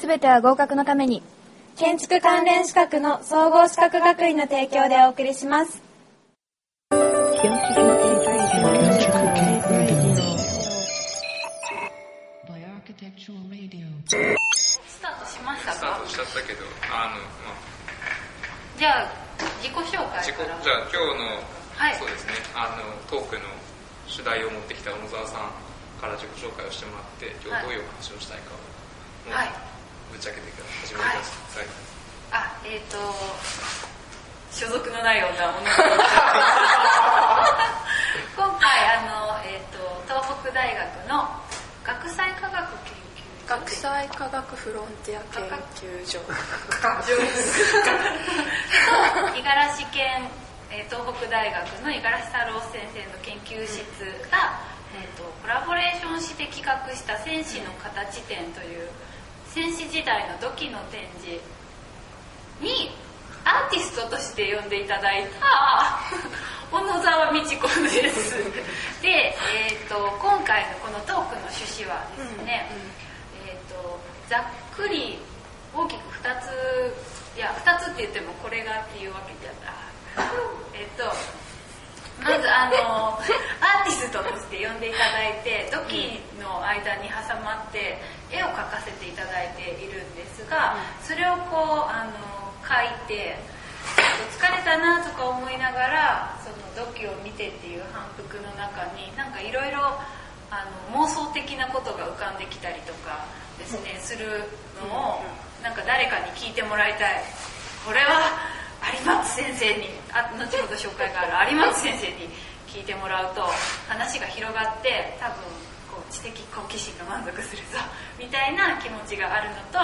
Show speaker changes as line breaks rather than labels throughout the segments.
すべては合格のために。
建築関連資格の総合資格学院の提供でお送りします。
スタ
ートしましたか？
スタートしちゃったけど、
じゃあ自己紹介から。
じゃあ今日の、
はい、
そうですね、トークの主題を持ってきた小野沢さんから自己紹介をしてもらって、今日どういうお話をしたいかを、
はい、
ぶっちゃけてから始めてください。
所属のない女今回東北大学の学際科学研究所、
学際科学フロンティア研究所
五十嵐県東北大学の五十嵐太郎先生の研究室が、コラボレーションして企画した戦士の形展という戦士時代の土器の展示にアーティストとして呼んでいただいた小野沢道子ですで、今回のこのトークの趣旨はですね、ざっくり大きく2つ、いや2つって言ってもこれがっていうわけじゃまずアーティストとして呼んでいただいて土器の間に挟まって絵を描かせていただいているんですが、それをこう描いて疲れたなとか思いながらその土器を見てっていう反復の中になんかいろいろ妄想的なことが浮かんできたりとかですね、するのをなんか誰かに聞いてもらいたい。これは有松先生に後ほど紹介がある有松先生に聞いてもらうと話が広がって多分こう知的好奇心が満足するぞみたいな気持ちがあるのと、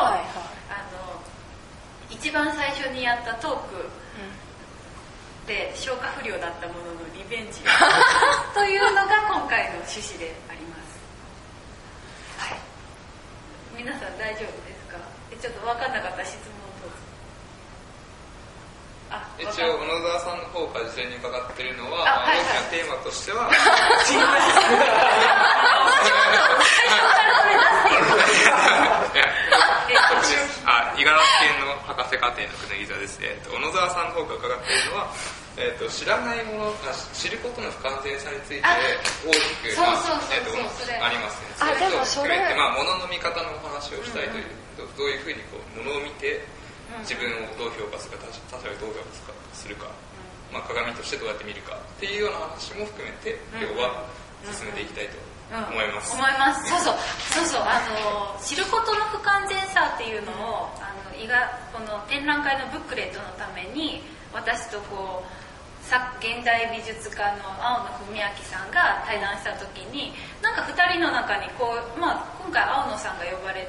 一番最初にやったトークで消化不良だったもののリベンジというのが今回の趣旨であります。はい、皆さん大丈夫ですか？ちょっと分かんなかった質問どうぞ。
一応小野沢さんの方から事前に伺っているのは、大きなテーマとしては五十嵐県の博士課程の国木座です。小野沢さんの方から伺っているのは、知らないもの、知ることの不完全さについて大きくありますね。それと含めて、物の見方のお話をしたいという、どういうふうにこう物を見て自分をどう評価するか、他者をどう評価するか、鏡としてどうやって見るかっていうような話も含めて今日は進めていきたいと思います。
そうそう、知ることの不完全さっていうのをこの展覧会のブックレットのために私とこう現代美術家の青野文明さんが対談した時になんか2人の中にこう、今回青野さんが呼ばれ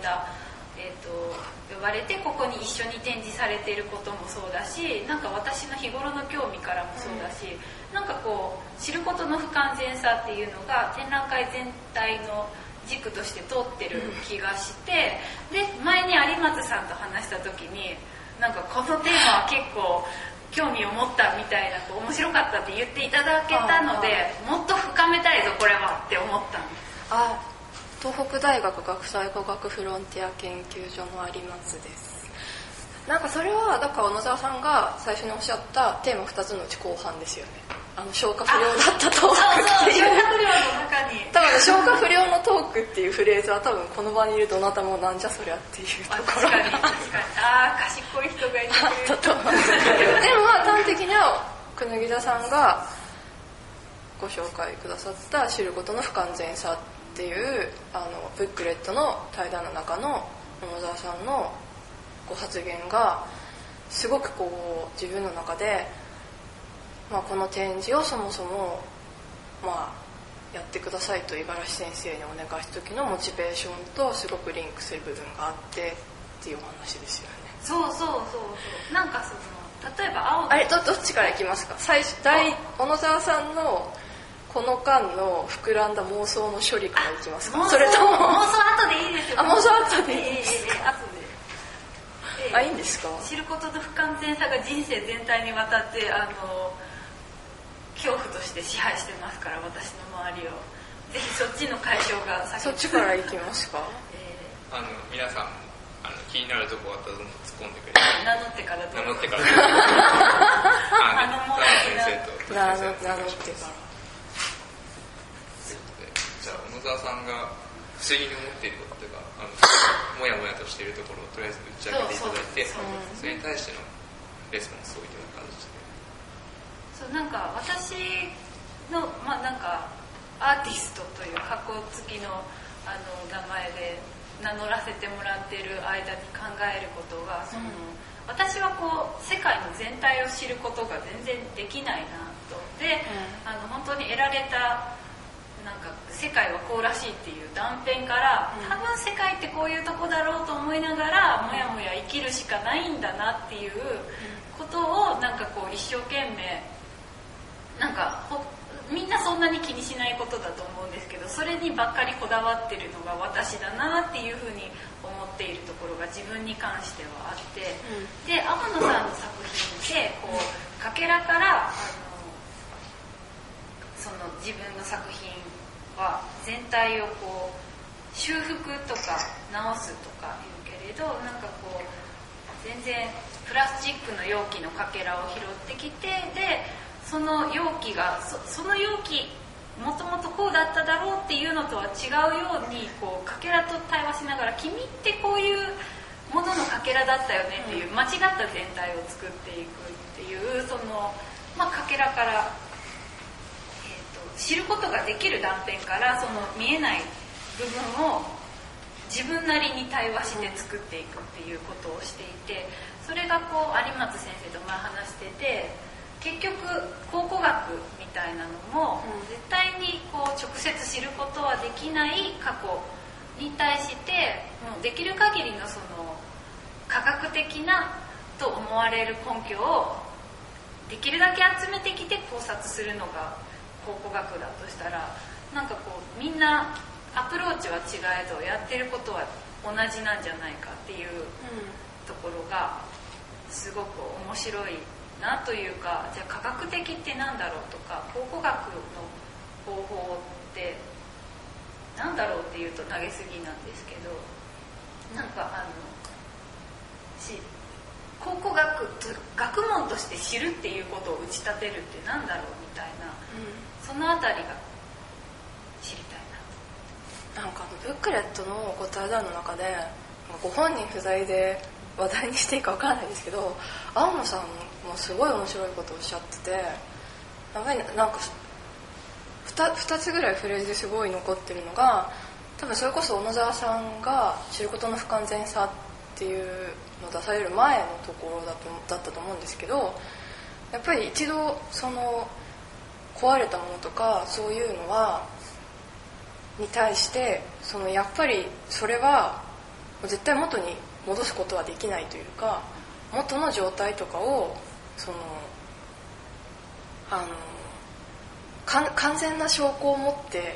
てここに一緒に展示されていることもそうだし、なんか私の日頃の興味からもそうだし、なんかこう知ることの不完全さっていうのが展覧会全体の軸として通ってる気がして、で前に有松さんと話した時になんかこのテーマは結構興味を持ったみたいな、面白かったって言っていただけたので、もっと深めたいぞこれはって思ったんです。
東北大学学際科学フロンティア研究所の有松です。なんかそれはだから小野沢さんが最初におっしゃったテーマ2つのうち後半ですよね。消化不良だったトークっていう、
消化不良の中に
多分消化不良のトークっていうフレーズは多分この場にいるどなたもなんじゃそりゃっていうところが
確かに賢い人がいてくれる
でも端的には国木座さんがご紹介くださった知ることの不完全さっていうブックレットの対談の中の小野沢さんのご発言がすごくこう自分の中で、この展示をそもそもやってくださいと五十嵐先生にお願いした時のモチベーションとすごくリンクする部分があってっていうお話ですよね。
そうなんか例えば
どっちからいきますか？小野沢さんのこの間の膨らんだ妄想の処理からいきますか？それとも
妄想後でいいですよ。
妄想後でいいです
後で
いいんですか？
知ることの不完全さが人生全体にわたって恐怖として支配してますから、私の周りをぜひそっちの解消が先に。
そっちからいきますか？
皆さん聞気になるとこあったらどんどん突っ込んでくれる。
名乗ってから
名乗ってから先生と
名乗ってから
じゃあ小野沢さんが不思議に思っていることというかもやもやとしているところをとりあえず打ち上げていただいて、それに対してのレスポンスをいただく形で。
そうなんか私の、なんかアーティストという箱付きの名前で名乗らせてもらっている間に考えることが、私はこう世界の全体を知ることが全然できないなと。で、本当に得られたなんか世界はこうらしいっていう断片から多分世界ってこういうとこだろうと思いながらもやもや生きるしかないんだなっていうことをなんかこう一生懸命なんかみんなそんなに気にしないことだと思うんですけど、それにばっかりこだわってるのが私だなっていうふうに思っているところが自分に関してはあって、で天野さんの作品ってこうかけらからその自分の作品は全体をこう修復とか直すとか言うけれど、なんかこう全然プラスチックの容器のかけらを拾ってきて、でその容器が その容器もともとこうだっただろうっていうのとは違うようにこうかけらと対話しながら、君ってこういうもののかけらだったよねっていう間違った全体を作っていくっていうその、かけらから知ることができる断片からその見えない部分を自分なりに対話して作っていくっていうことをしていて、それがこう有松先生と前話してて、結局考古学みたいなのも絶対にこう直接知ることはできない過去に対してもうできる限りのその科学的なと思われる根拠をできるだけ集めてきて考察するのが考古学だとしたら、なんかこうみんなアプローチは違えどやってることは同じなんじゃないかっていうところがすごく面白いなというか、じゃあ科学的ってなんだろうとか考古学の方法ってなんだろうっていうと投げすぎなんですけど、なんか考古学問として知るっていうことを打ち立てるってなんだろうみたいな、そのあたりが知りたいな。
なんかブックレットのご対談の中でご本人不在で話題にしていいか分からないですけど、青野さんもすごい面白いことをおっしゃってて、なんか 2つぐらいフレーズですごい残ってるのが、多分それこそ小野沢さんが知ることの不完全さっていうのを出される前のところだったと思うんですけど、やっぱり一度その壊れたものとかそういうのに対してそのやっぱりそれは絶対元に戻すことはできないというか、元の状態とかをその完全な証拠を持って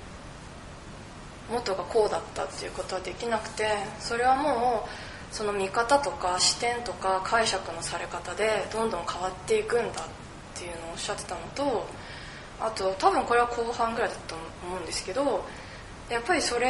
元がこうだったっていうことはできなくて、それはもうその見方とか視点とか解釈のされ方でどんどん変わっていくんだっていうのをおっしゃってたのと、あと多分これは後半ぐらいだと思うんですけど、やっぱりそ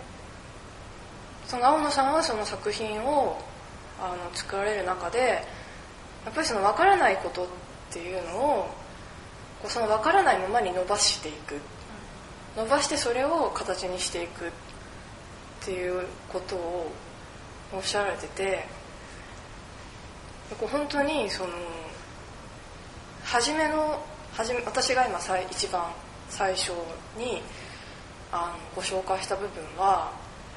の青野さんはその作品を作られる中でやっぱりその分からないことっていうのをその分からないままに伸ばしていく、伸ばしてそれを形にしていくっていうことをおっしゃられてて、本当にその私が今一番最初にご紹介した部分は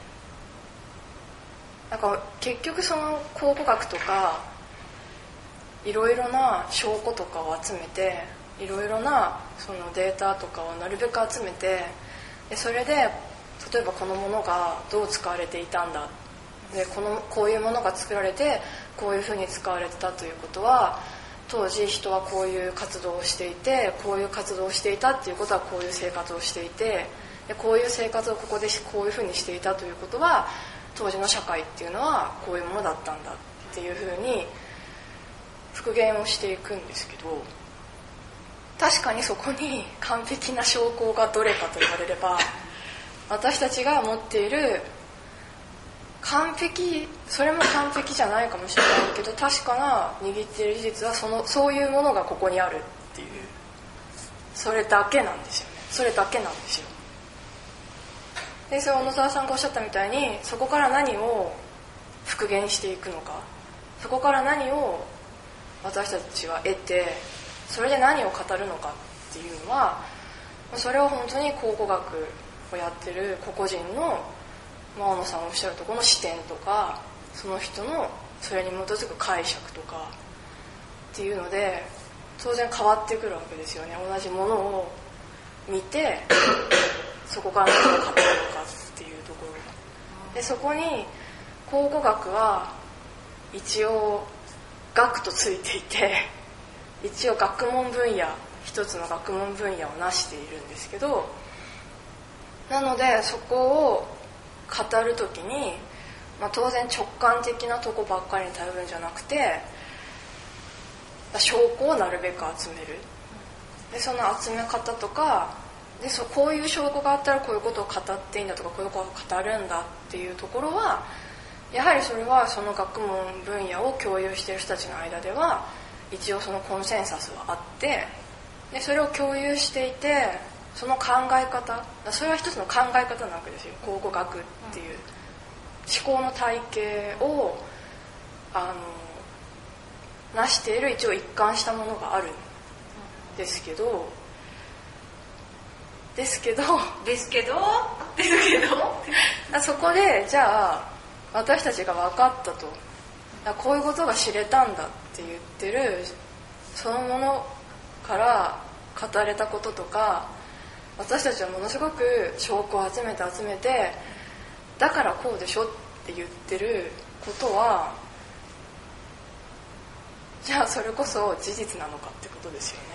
なんか結局その考古学とかいろいろな証拠とかを集めていろいろなそのデータとかをなるべく集めて、でそれで例えばこのものがどう使われていたんだ、でこういうものが作られてこういうふうに使われてたということは当時人はこういう活動をしていて、こういう活動をしていたっていうことはこういう生活をしていて、でこういう生活をここでこういうふうにしていたということは当時の社会っていうのはこういうものだったんだっていうふうに復元をしていくんですけど、確かにそこに完璧な証拠がどれかと言われれば私たちが持っているそれも完璧じゃないかもしれないけど、確かな握っている事実はそういうものがここにあるっていう、それだけなんですよね。それだけなんですよ。で、それ小野沢さんがおっしゃったみたいに、そこから何を復元していくのか、そこから何を私たちは得て、それで何を語るのかっていうのは、それを本当に考古学をやってる個々人の、小野さんおっしゃるところの視点とか、その人のそれに基づく解釈とかっていうので当然変わってくるわけですよね。同じものを見てそこから何を語るのかっていうところで、そこに考古学は一応学とついていて、一応学問分野、一つの学問分野を成しているんですけど、なのでそこを語るときに、当然直感的なとこばっかりに頼るんじゃなくて、証拠をなるべく集める。でその集め方とかで、こういう証拠があったらこういうことを語っていいんだとか、こういうことを語るんだっていうところは、やはりそれはその学問分野を共有している人たちの間では一応そのコンセンサスはあって、でそれを共有していて、その考え方、それは一つの考え方なわけですよ。考古学っていう思考の体系を成している一応一貫したものがあるんですけどそこでじゃあ私たちが分かったと、こういうことが知れたんだって言ってるそのものから語れたこととか、私たちはものすごく証拠を集めてだからこうでしょって言ってることは、じゃあそれこそ事実なのかってことですよね。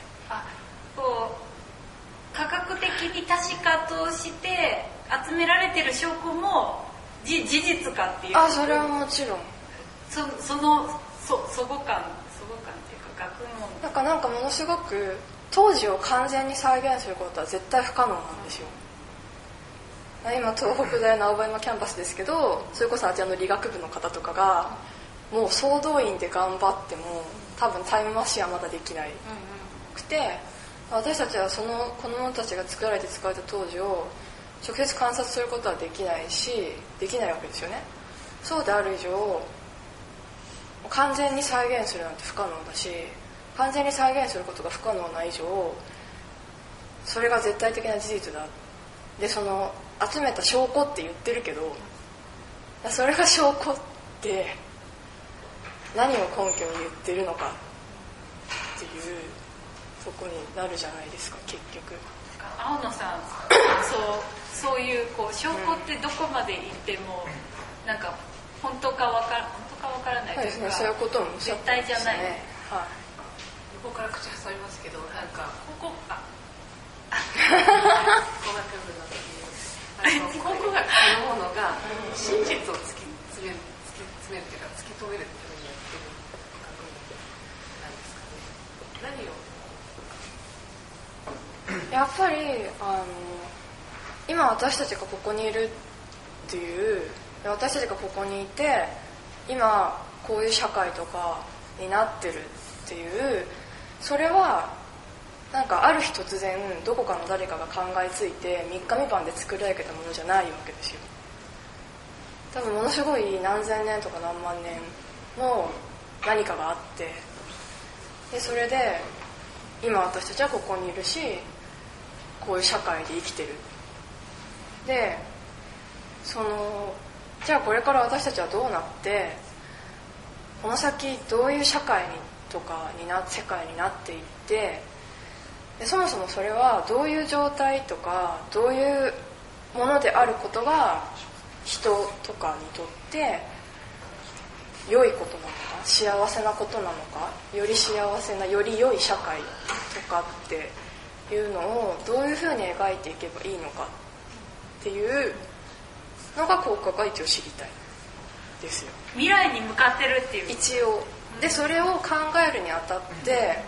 科学的に確かとして集められてる証拠も事実かっていう。
それはもちろん
その相互感っていうか学問
なんかものすごく当時を完全に再現することは絶対不可能なんですよ。今東北大の青葉山キャンパスですけど、それこそあちらの理学部の方とかがもう総動員で頑張っても多分タイムマシンはまだできないくて、私たちはその子供たちが作られて使われた当時を直接観察することはできないわけですよね。そうである以上完全に再現するなんて不可能だし、完全に再現することが不可能な以上それが絶対的な事実だ。でその集めた証拠って言ってるけど、それが証拠って何を根拠に言ってるのかっていうとこになるじゃないですか結局。
青野さんそういう証拠ってどこまで言ってもなんか本当かわからないというか、
そういうことも
絶対じゃない、
横から口挟みますけど、なんか考古学部の考古学そのものが真実を突き詰めるというか突き止めるためにやってる学問なんですかね。何を
やっぱり今私たちがここにいるっていう、私たちがここにいて今こういう社会とかになってるっていう、それはなんかある日突然どこかの誰かが考えついて3日3晩で作り上げたものじゃないわけですよ。多分ものすごい何千年とか何万年の何かがあって、でそれで今私たちはここにいるし、こういう社会で生きてる。でじゃあこれから私たちはどうなって、この先どういう社会とか世界になっていって、でそもそもそれはどういう状態とかどういうものであることが人とかにとって良いことなのか、幸せなことなのか、より幸せなより良い社会とかっていうのをどういうふうに描いていけばいいのかっていうのが考古学が一応知りたいですよ。
未来に向かってるっていう
一応で、それを考えるにあたって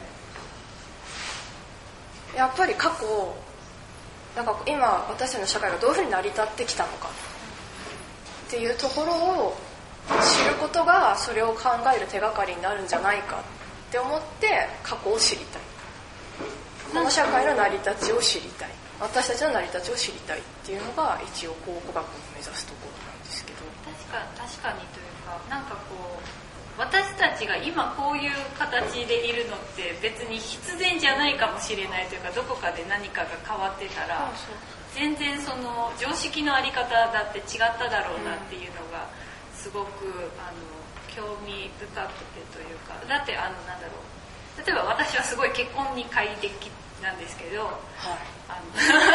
やっぱり過去なんか今私たちの社会がどういうふうに成り立ってきたのかっっていうところを知ることがそれを考える手がかりになるんじゃないかって思って過去を知りたい、この社会の成り立ちを知りたい、私たちの成り立ちを知りたいっていうのが一応考古学の目指すところなんですけど。
確かにというか、なんかこう私たちが今こういう形でいるのって別に必然じゃないかもしれないというか、どこかで何かが変わってたら全然その常識のあり方だって違っただろうなっていうのがすごく興味深くてというか、だってなんだろう、例えば私はすごい結婚に快適なんですけど、なん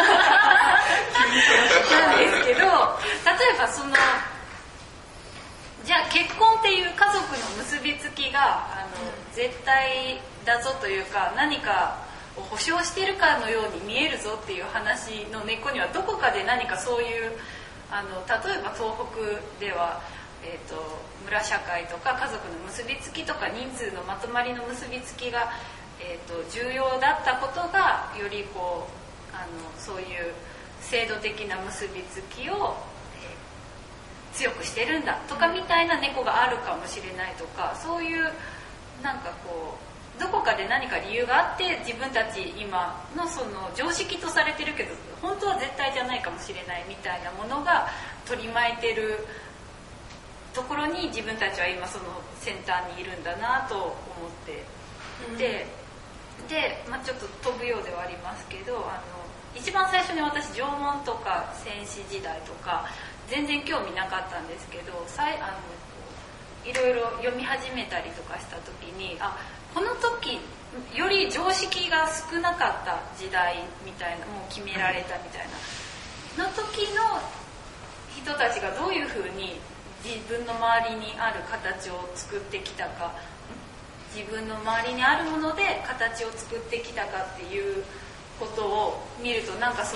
ですけど、例えばそのじゃあ結婚っていう家族の結びつきが絶対だぞというか、何かを保証しているかのように見えるぞっていう話の根っこにはどこかで何かそういう例えば東北では、村社会とか家族の結びつきとか人数のまとまりの結びつきが、重要だったことがよりこうそういう制度的な結びつきを強くしてるんだとかみたいな猫があるかもしれないとか、そういうなんかこうどこかで何か理由があって自分たち今のその常識とされてるけど本当は絶対じゃないかもしれないみたいなものが取り巻いてるところに自分たちは今その先端にいるんだなと思っていて、で、ちょっと飛ぶようではありますけど、一番最初に私縄文とか戦死時代とか全然興味なかったんですけど、いろいろ読み始めたりとかした時に、この時より常識が少なかった時代みたいな、もう決められたみたいなの時の人たちがどういうふうに自分の周りにある形を作ってきたか、自分の周りにあるもので形を作ってきたかっていうことを見ると、なんかそ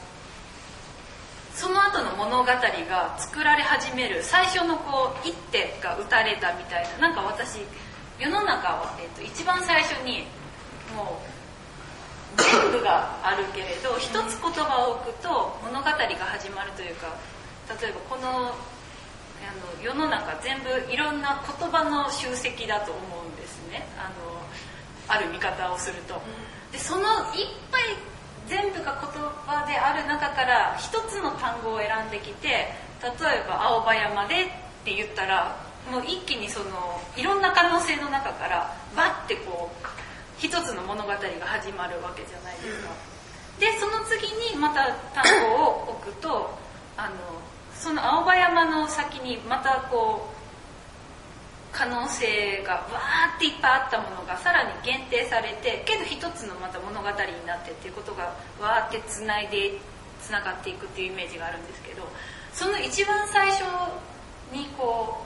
の後の物語が作られ始める最初のこう一手が打たれたみたいな、なんか私世の中は、一番最初にもう全部があるけれど一つ言葉を置くと物語が始まるというか、例えばこの世の中全部いろんな言葉の集積だと思うんですね、ある見方をすると。でそのいっぱい全部が言葉である中から一つの単語を選んできて、例えば青葉山でって言ったらもう一気にいろんな可能性の中からバッてこう一つの物語が始まるわけじゃないですか。でその次にまた単語を置くとその青葉山の先にまたこう可能性がわーっていっぱいあったものがさらに限定されて、けど一つのまた物語になってっていうことがわーってつながっていくっていうイメージがあるんですけど、その一番最初にこ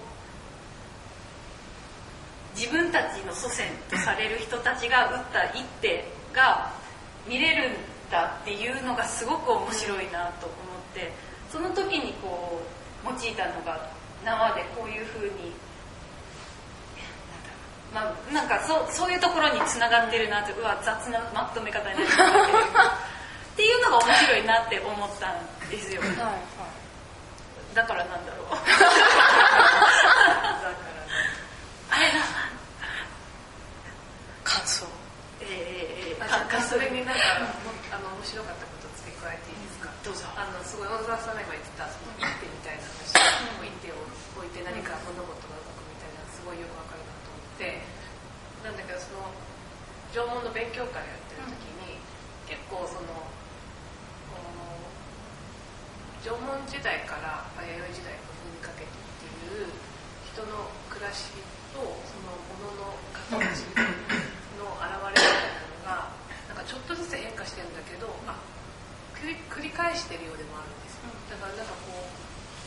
う自分たちの祖先とされる人たちが打った一手が見れるんだっていうのがすごく面白いなと思って、その時にこう用いたのが縄でこういう風になんかそういうところに繋がってるなって、雑なまとめ方になってるっていうのが面白いなって思ったんですよ。だからなんだろうあれ感想
それになんか面白かったことを付け加えていいですか。どうぞ。すごい小野沢さんが今言ってたその一手みたいな話、一手を置いて何か物事が動くみたいなすごいよくわかるなと思って、なんだけどその縄文の勉強会をやってる時に、結構縄文時代から弥生時代にかけてっていう人の暮らしとその物の形の現れみたいなのがなんかちょっとずつ変化してるんだけど、繰り返してるようでもあるんですよ。だからなんかこう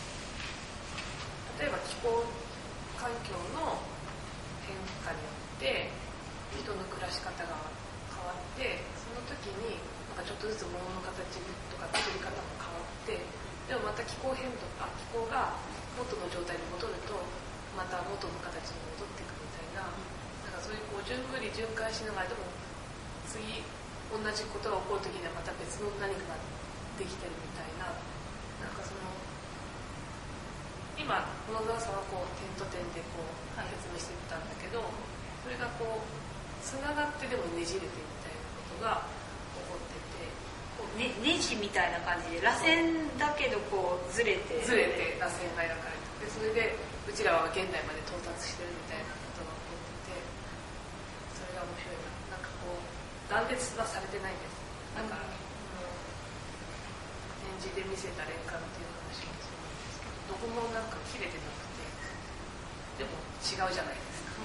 例えば気候環境の変化によって人の暮らし方が変わって、その時になんかちょっとずつ物の形とか作り方も変わって、でもまた気候が元の状態に戻るとまた元の形に戻っていくみたいな、なんかそういうこう順繰り循環しながら、でも次同じことが起こる時にはまた別の何かができてるみたいな、なんかその今小野沢さんはこう点と点でこう説明してたんだけど、それがこうつながってでもねじれてみたいなことが起こってて、
こうネジみたいな感じで螺旋だけどこうずれて
螺旋が描かれてて、それでうちらは現代まで到達してるみたいなことが起こってて、それが面白いな。なんかこう断裂はされてないんです。だから、展示で見せた連環っていう話もそうなんですけど、どこもなんか切れてなくて、でも違うじゃないですか。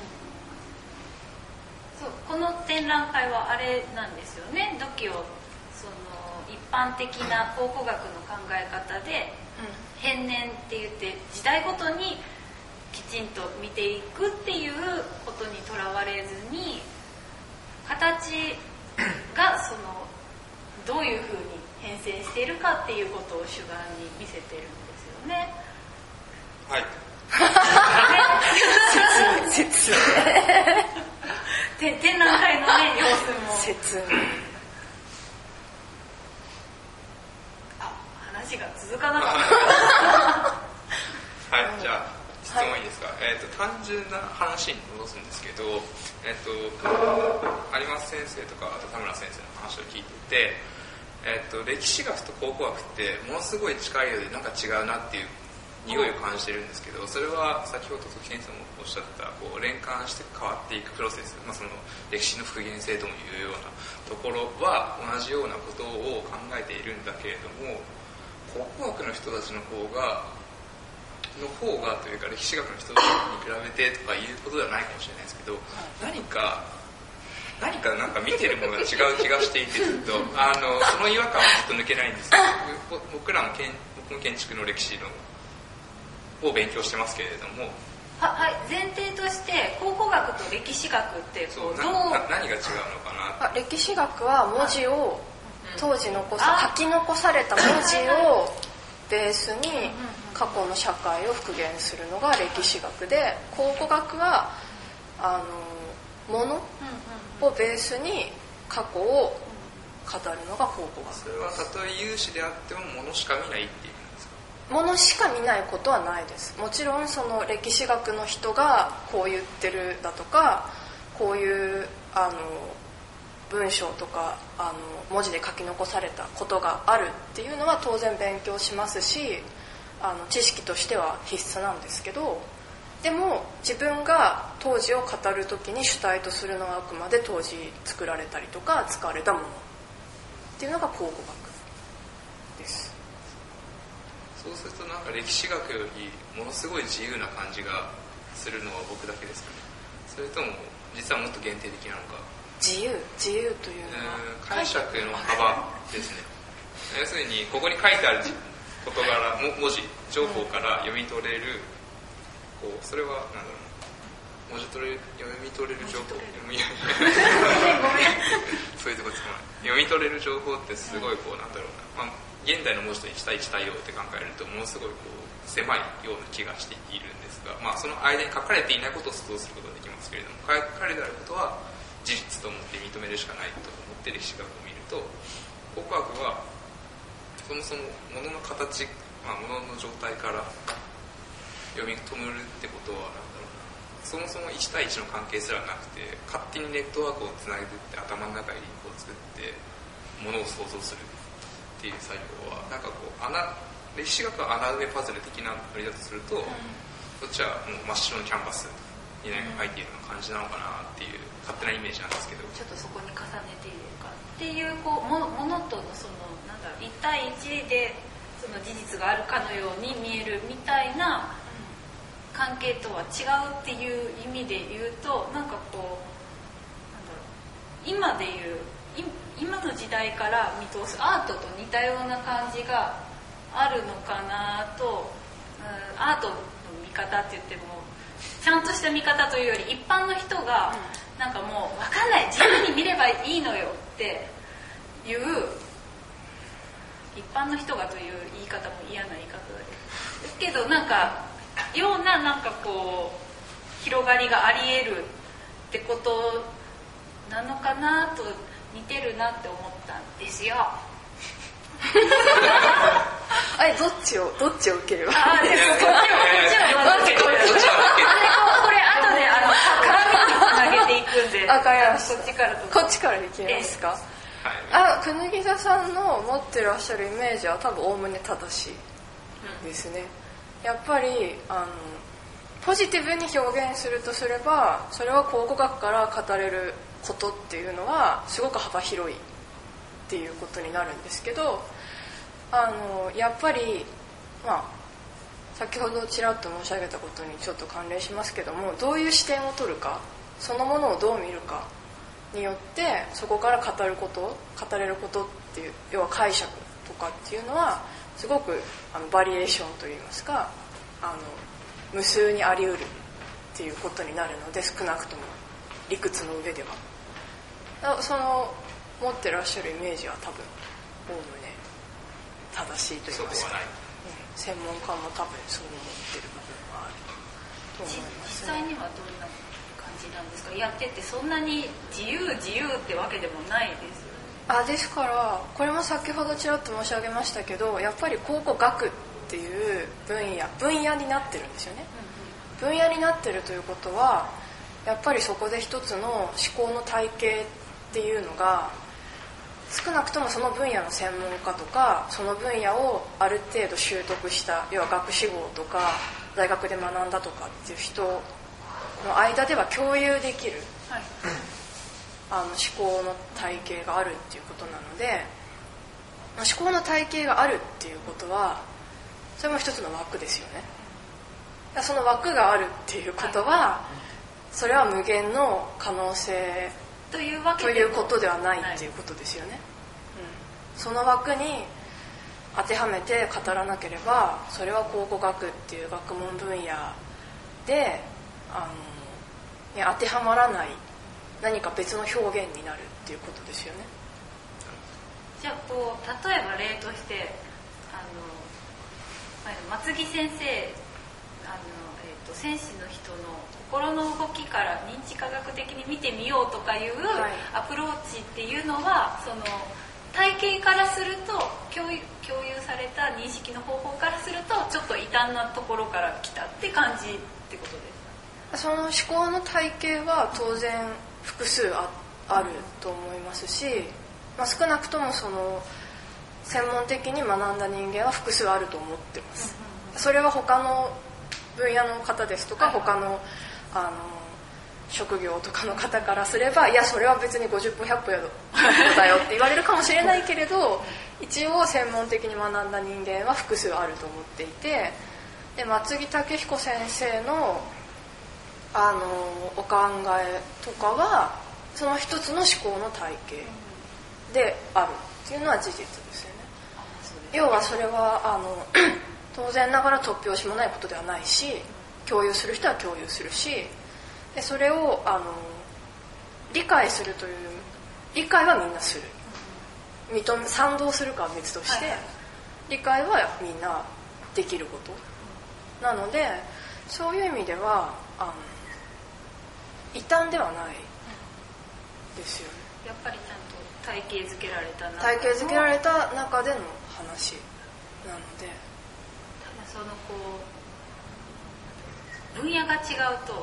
そう、この展覧会はあれなんですよね。土器をその一般的な考古学の考え方で、変年って言って時代ごとにきちんと見ていくっていうことにとらわれずに、形がそのどういうふうに変遷しているかっていうことを主眼に見せてるんですよね。
はい。
説明
展覧会のね、様子も
説明
話が続かなかった
はい、じゃあ質問いいですか。単純な話に戻すんですけど、有馬先生とかあと田村先生の話を聞いてて、歴史学と考古学ってものすごい近いようでなんか違うなっていう匂いを感じてるんですけど、それは先ほど時先生もおっしゃったこう連関して変わっていくプロセス、その歴史の復元性ともいうようなところは同じようなことを考えているんだけれども、考古学の人たちの方がというか歴史学の人たちに比べてとかいうことではないかもしれないですけど、何か見てるものが違う気がしていて、ずっとその違和感はずっと抜けないんですけど、僕も建築の歴史を勉強してますけれども、
はい、前提として考古学と歴史学ってこう
何が違うのかな。
歴史学は文字を当時書き残された文字をベースに過去の社会を復元するのが歴史学で、考古学は物をベースに過去を語るのが考古学。
それはたとえ有志であっても物しか見ないっていう
ものしか見ないことはないです。もちろんその歴史学の人がこう言ってるだとか、こういう文章とか文字で書き残されたことがあるっていうのは当然勉強しますし、知識としては必須なんですけど、でも自分が当時を語るときに主体とするのはあくまで当時作られたりとか使われたものっていうのが考古学です。
そうするとなんか歴史学よりものすごい自由な感じがするのは僕だけですかね。それとも実はもっと限定的なのか。
自由というのは
解釈の幅ですね。要するにここに書いてある事柄文字情報から読み取れる、それは何だろう、読み取れる情報そういうとこつかない。読み取れる情報ってすごいなんだろうな、現代の文字と1対1対応って考えるとものすごい狭いような気がしているんですが、その間に書かれていないことを想像することができますけれども、書かれてあることは事実と思って認めるしかないと思って歴史学を見ると、考古学はそもそも物の形、物の状態から読み止めるってことは何だろうな、そもそも1対1の関係すらなくて、勝手にネットワークをつないでって頭の中にリンクを作って物を想像するっていう作業はなんか歴史学は穴埋めパズル的なノリだとすると、こっちはもう真っ白のキャンバスに何か書いているような感じなのかなっていう勝手なイメージなんですけど、
ちょっとそこに重ねているかっていうものとのその1対1でその事実があるかのように見えるみたいな関係とは違うっていう意味で言うと、なんか今でいう今の時代から見通すアートと似たような感じがあるのかなと、アートの見方って言ってもちゃんとした見方というより一般の人がなんかもう分かんない、自由に見ればいいのよっていう、一般の人がという言い方も嫌な言い方ですけど、なんかような広がりがあり得るってことなのかなと似てるなって思ったんですよ。
どっちを受ければ
あでもこっちは言わないけどこれ後で鏡につなげていくんで
わかりました。
こっちから
こっちからいきますか。くぬぎ座さんの持ってらっしゃるイメージは多分おおむね正しいですね。やっぱりポジティブに表現するとすれば、それは考古学から語れることっていうのはすごく幅広いっていうことになるんですけど、やっぱり先ほどちらっと申し上げたことにちょっと関連しますけども、どういう視点を取るか、そのものをどう見るかによってそこから語れることっていう、要は解釈とかっていうのはすごくバリエーションといいますか、無数にあり得るっていうことになるので、少なくとも理屈の上ではその持ってらっしゃるイメージは多分おおむね正しいと言いますか、専門家も多分そう思ってる部分はあると思いますね。
実際にはどんな感じなんですか？やっててそんなに自由ってわけでもないですよね。
ですからこれも先ほどちらっと申し上げましたけど、やっぱり考古学っていう分野になってるんですよね。分野になってるということは、やっぱりそこで一つの思考の体系っていうのが、少なくともその分野の専門家とか、その分野をある程度習得した、要は学士号とか大学で学んだとかっていう人の間では共有できる、思考の体系があるっていうことなので、思考の体系があるっていうことはそれも一つの枠ですよね。その枠があるっていうことは、それは無限の可能性ということではないっていうことですよね。その枠に当てはめて語らなければ、それは考古学っていう学問分野で当てはまらない何か別の表現になるっていうことですよね。
じゃあ例えば例として松木先生戦士の人の心の動きから認知科学的に見てみようとかいうアプローチっていうのは、その体系からすると共有された認識の方法からするとちょっと異端なところから来たって感じってことですか？
その思考の体系は当然複数あると思いますし、少なくともその専門的に学んだ人間は複数あると思ってます。それは他の分野の方ですとか、他の職業とかの方からすれば、いやそれは別に50歩100歩だよって言われるかもしれないけれど、一応専門的に学んだ人間は複数あると思っていて、で松木武彦先生のお考えとかはその一つの思考の体系であるっていうのは事実ですよね。要はそれは当然ながら突拍子もないことではないし、共有する人は共有するし、でそれを理解するという、理解はみんなする、賛同するかは別として、理解はみんなできることなので、そういう意味では異端ではないですよね。
やっぱりちゃんと体系づけられた
中での話なので、
その分野が違うと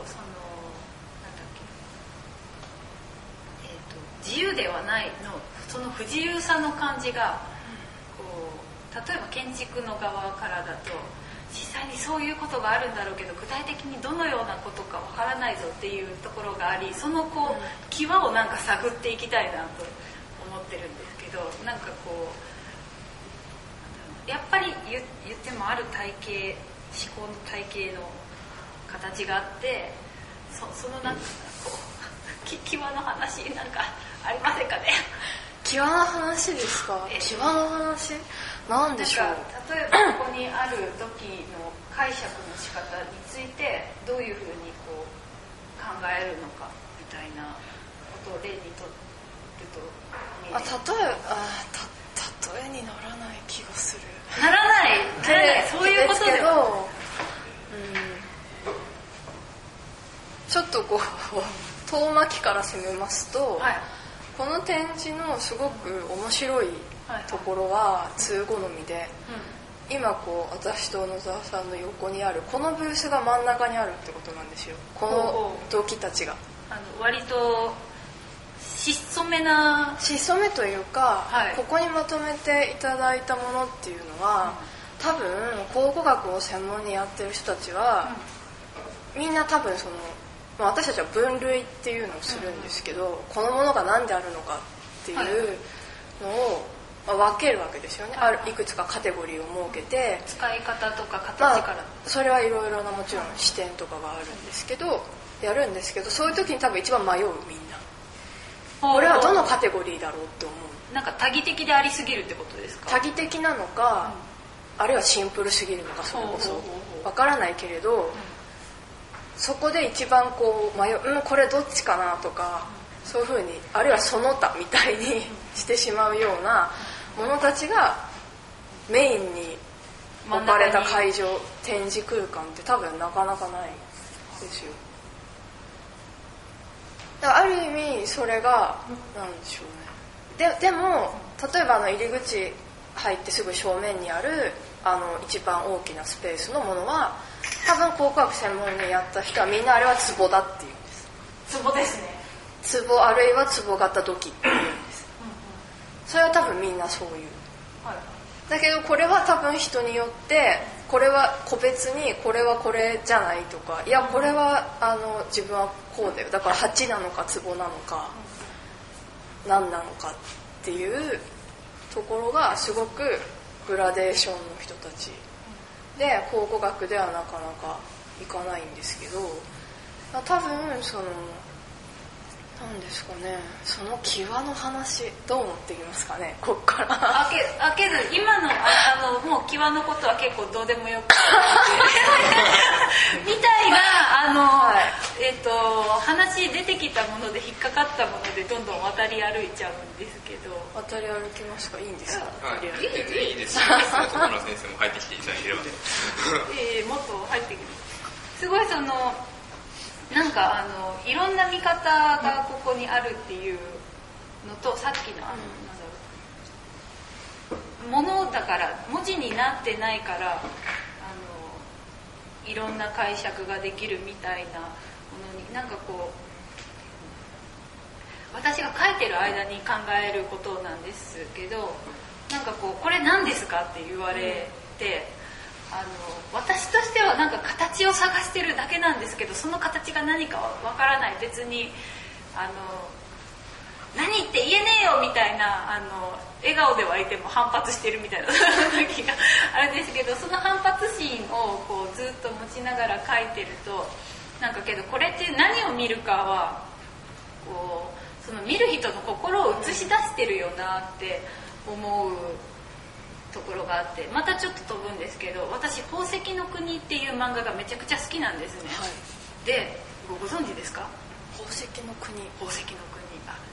自由ではないのその不自由さの感じが例えば建築の側からだと実際にそういうことがあるんだろうけど具体的にどのようなことかわからないぞっていうところがあり、その際をなんか探っていきたいなと思ってるんですけど、なんかやっぱり言ってもある体系、思考の体系の形があって、そのなんか際の話なんかありませんかね？
際の話ですか？際の話なんでしょう。
例えばここにある時の解釈の仕方についてどういうふうに考えるのかみたいなことを例にとると
例えにならない気がする。
ならないそういうことでは
ちょっと遠巻きから攻めますと、この展示のすごく面白いところは通好みで、 今こう私と野沢さんの横にあるこのブースが真ん中にあるってことなんですよ。この同期たちが
割と質素めな
質素めというか、
はい、こ
こにまとめていただいたものっていうのは、多分考古学を専門にやってる人たちは、みんな多分その、私たちは分類っていうのをするんですけど、このものが何であるのかっていうのを、分けるわけですよね。いくつかカテゴリーを設けて、
使い方とか形から、
それはいろいろなもちろん視点とかがあるんですけど、やるんですけど、そういう時に多分一番迷うみんな。これはどのカテゴリーだろうって思う。
なんか多義的でありすぎるってことですか？
多義的なのか、あるいはシンプルすぎるのか、それこそわからないけれど、そこで一番こう迷う、これどっちかなとか、そういうふうに、あるいはその他みたいにしてしまうようなものたちがメインに置かれた会場、展示空間って多分なかなかないですよ。ある意味それがなんでしょうね。でも例えば入り口入ってすぐ正面にある一番大きなスペースのものは、多分考古学専門にやった人はみんなあれは壺だっていうんです。
壺ですね。
壺、あるいは壺型土器っていうんです。それは多分みんなそういう、はい、だけどこれは多分人によってこれは個別にこれはこれじゃないとか、いやこれは自分はこうだよ、だから鉢なのか壺なのか何なのかっていうところがすごくグラデーションの人たちで、考古学ではなかなかいかないんですけど、多分そのなんですかね、その際の話どう思っていきますかね、こっから
けど今のもう際のことは結構どうでもよくみたいなはい、話出てきたもので引っかかったものでどんどん渡り歩いちゃうんですけど。
渡り歩きますか？いいんですか？
いいですし、友野先生も入ってきていただければ
もっと入ってきて、すごいそのなんかいろんな見方がここにあるっていうのと、さっきのものだから文字になってないからいろんな解釈ができるみたいなものに、なんかこう私が書いてる間に考えることなんですけど、なんかこうこれ何ですかって言われて、私としてはなんか形を探してるだけなんですけど、その形が何かわからない、別に何言って言えねえよみたいな笑顔ではいても反発してるみたいな時があるんですけど、その反発心をこうずっと持ちながら書いてると、なんかけどこれって何を見るかはこうその見る人の心を映し出してるよなって思うところがあって、またちょっと飛ぶんですけど、私宝石の国っていう漫画がめちゃくちゃ好きなんですね、はい、でご存知ですか？
宝石の国、
宝石の国、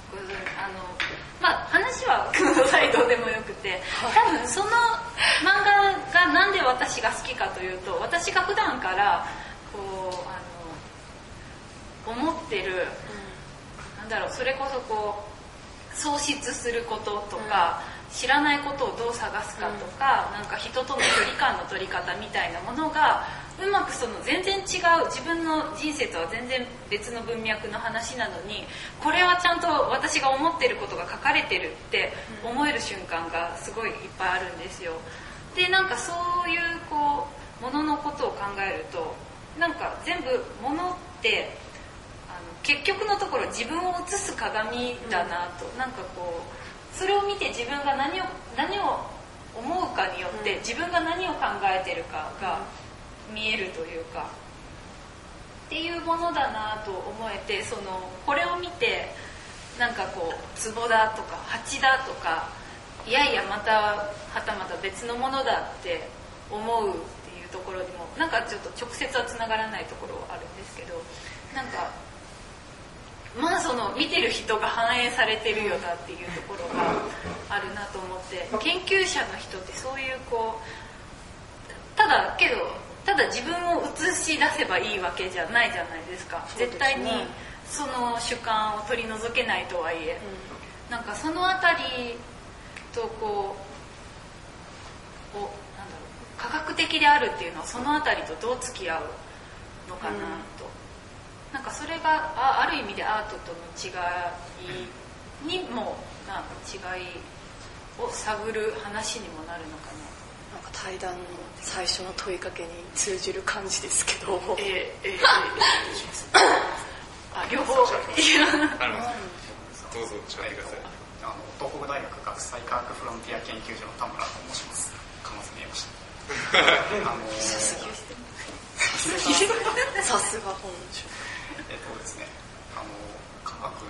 話はどうでもよくて、多分その漫画がなんで私が好きかというと、私が普段からこう思ってる、なんだろう、それこそこう喪失することとか、知らないことをどう探すかとか、なんか人との距離感の取り方みたいなものがうまくその全然違う自分の人生とは全然別の文脈の話なのに、これはちゃんと私が思ってることが書かれてるって思える瞬間がすごいいっぱいあるんですよ。でなんかそういうこうもののことを考えると、なんか全部ものって結局のところ自分を映す鏡だなと、なんかこうそれを見て自分が何を思うかによって自分が何を考えてるかが見えるというかっていうものだなと思えて、これを見てなんかこう壺だとか鉢だとか、いやいやまたはたまた別のものだって思うっていうところにもなんかちょっと直接はつながらないところはあるんですけど、なんかその見てる人が反映されてるよなっていうところがあるなと思って、研究者の人ってそういうこうただ自分を映し出せばいいわけじゃないじゃないですか。絶対にその主観を取り除けないとはいえ、なんかそのあたりとこうなんだろう、 科学的であるっていうのはそのあたりとどう付き合うのかなと、なんかそれがある意味でアートとの違いにもなんか違いを探る話にもなるのかな。
なんか対談の最初の問いかけに通じる感じですけど、
両方
どうぞおっしゃってください。
東北大学学際科学フロンティア研究所の田村と申します。噛まずに言いました。
さすが本書。
ですね、科学の方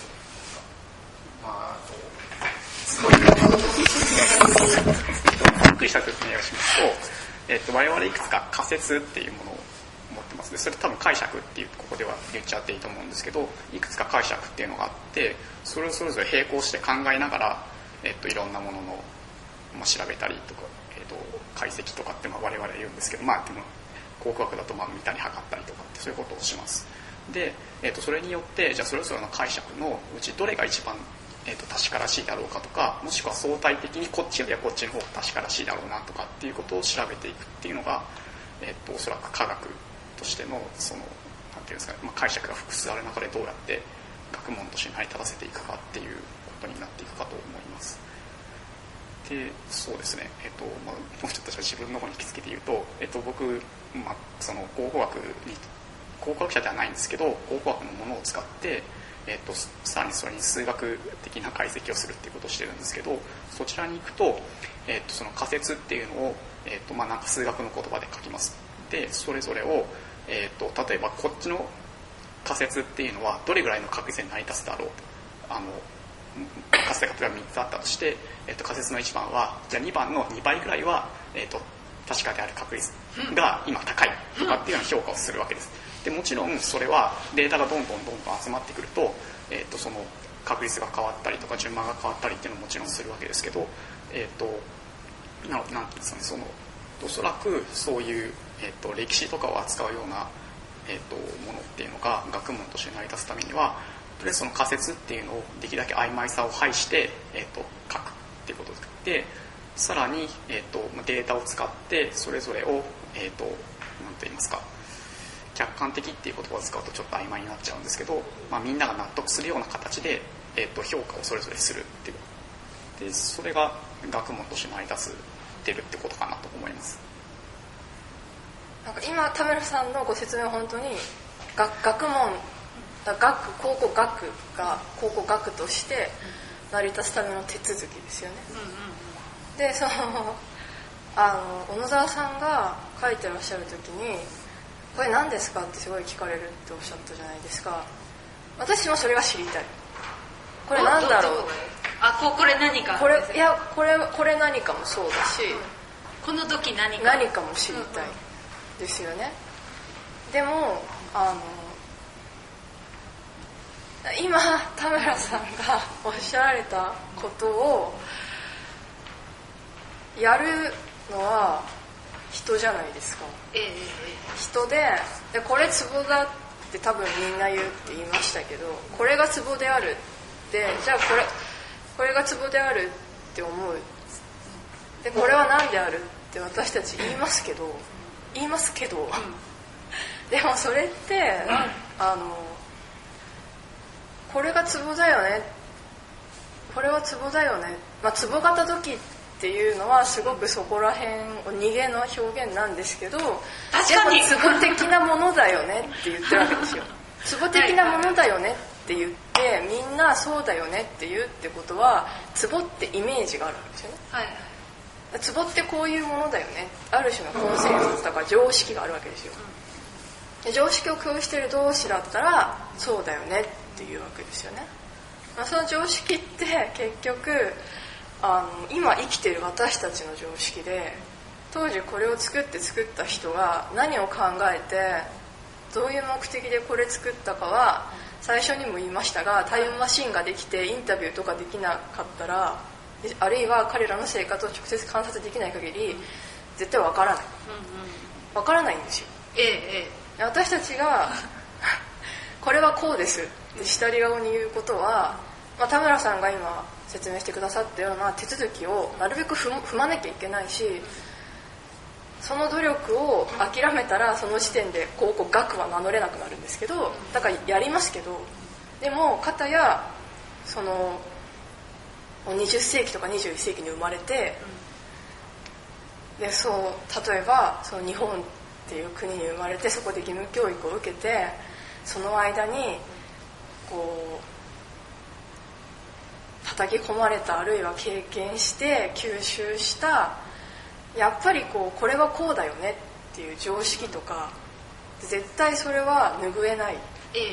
で、ざっくりした説明をしますと、我々いくつか仮説っていうものを持ってますね。それ多分解釈っていうここでは言っちゃっていいと思うんですけど、いくつか解釈っていうのがあって、それをそれぞれ並行して考えながら、いろんなものの、調べたりとか、解析とかって我々言うんですけど、でも考古学だと見たり測ったりとかってそういうことをします。で、それによってじゃあそれぞれの解釈のうちどれが一番、確からしいだろうかとか、もしくは相対的にこっちよりはこっちの方が確からしいだろうなとかっていうことを調べていくっていうのが、おそらく科学としてのそのなんていうんですかね、解釈が複数ある中でどうやって学問として成り立たせていくかっていうことになっていくかと思います。で、そうですね、もうちょっと自分の方に引き付けて言うと、僕、その考古学者ではないんですけど、考古学のものを使って、さらにそれに数学的な解析をするっていうことをしてるんですけど、そちらに行くと、その仮説っていうのを、なんか数学の言葉で書きます。で、それぞれを、例えばこっちの仮説っていうのはどれぐらいの確率で成り立つだろうと、仮説が3つあったとして、仮説の1番はじゃあ2番の2倍ぐらいは、確かである確率が今高いとかっていうような評価をするわけです。でもちろんそれはデータがどんどん集まってくると、その確率が変わったりとか順番が変わったりっていうのももちろんするわけですけど、なんていうんですかね、そのおそらくそういう、歴史とかを扱うような、ものっていうのが学問として成り立つためには、とりあえずその仮説っていうのをできるだけ曖昧さを排して、書くっていうことで、さらに、データを使ってそれぞれを、なんと言いますか、客観的っていう言葉を使うとちょっと曖昧になっちゃうんですけど、みんなが納得するような形で、評価をそれぞれするっていうで、それが学問として成り立ってるってことかなと思います。
なんか今田村さんのご説明は本当に学問考古学が考古学として成り立つための手続きですよね。で、その小野沢さんが書いてらっしゃる時にこれ何ですかってすごい聞かれるっておっしゃったじゃないですか。私もそれが知りたい。これ何だろう、
これ何か、
これ何かもそうだし、
この時何
かも知りたいですよね。でも今田村さんがおっしゃられたことをやるのは人じゃないですか。人でこれツボだって多分みんな言うって言いましたけど、これがツボであるってじゃあこれがツボであるって思う。でこれは何であるって私たち言いますけど、でもそれってこれがツボだよね、これはツボだよね、ツボ型時っていうのはすごくそこら辺を逃げの表現なんですけど、
確かに
ツボ的なものだよねって言ってるわけですよ。ツボ的なものだよねって言ってみんなそうだよねって言うってことはツボってイメージがあるわけですよね。ツボってこういうものだよね、ある種のコンセンサスとか常識があるわけですよ。常識を共有している同士だったらそうだよねっていうわけですよね。その常識って結局今生きている私たちの常識で、当時これを作った人が何を考えてどういう目的でこれ作ったかは最初にも言いましたが、タイムマシンができてインタビューとかできなかったら、あるいは彼らの生活を直接観察できない限り絶対わからない、わからないんですよ。私たちがこれはこうですって下り顔に言うことは、田村さんが今説明してくださったような手続きをなるべく踏まなきゃいけないし、 その努力を諦めたらその時点で高校学は名乗れなくなるんですけど、だからやりますけど、でも片やその20世紀とか21世紀に生まれて、でそう例えばその日本っていう国に生まれて、そこで義務教育を受けて、その間にこう叩き込まれた、あるいは経験して吸収した、やっぱりこれはこうだよねっていう常識とか、絶対それは拭えない。